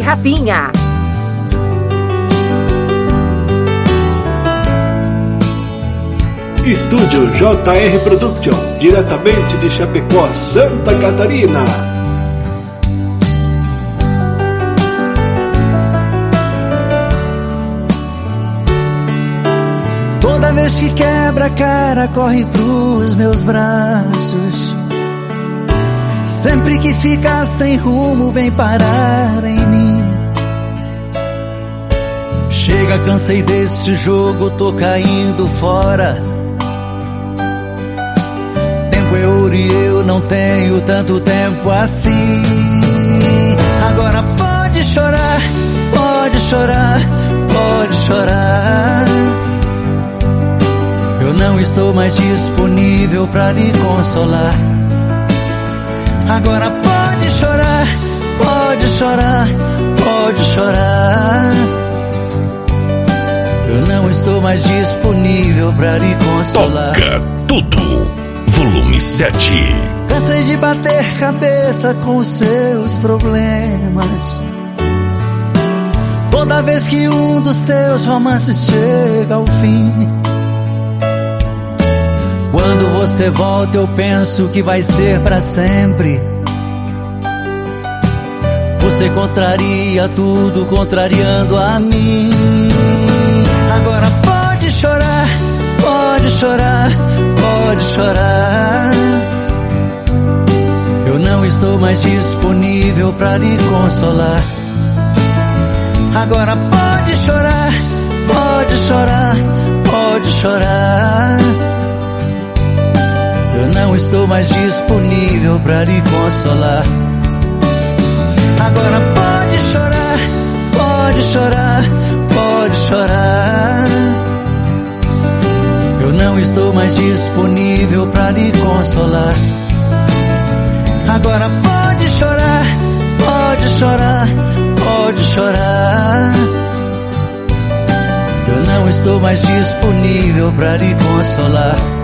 Rafinha. Estúdio JR Production, diretamente de Chapecó, Santa Catarina. Toda vez que quebra a cara, corre pros meus braços. Sempre que fica sem rumo, vem parar em mim. Chega, cansei desse jogo, tô caindo fora. Tempo é ouro e eu não tenho tanto tempo assim. Agora pode chorar, pode chorar, pode chorar. Eu não estou mais disponível pra lhe consolar. Agora pode chorar, pode chorar, pode chorar. Eu não estou mais disponível pra lhe consolar. Toca tudo, volume 7. Cansei de bater cabeça com seus problemas. Toda vez que um dos seus romances chega ao fim. Quando você volta eu penso que vai ser pra sempre. Você contraria tudo, contrariando a mim. Agora pode chorar, pode chorar, pode chorar. Eu não estou mais disponível pra lhe consolar. Agora pode chorar, pode chorar, pode chorar. Eu não estou mais disponível pra lhe consolar. Agora pode chorar, pode chorar, pode chorar. Eu não estou mais disponível pra lhe consolar. Agora pode chorar, pode chorar, pode chorar. Eu não estou mais disponível pra lhe consolar.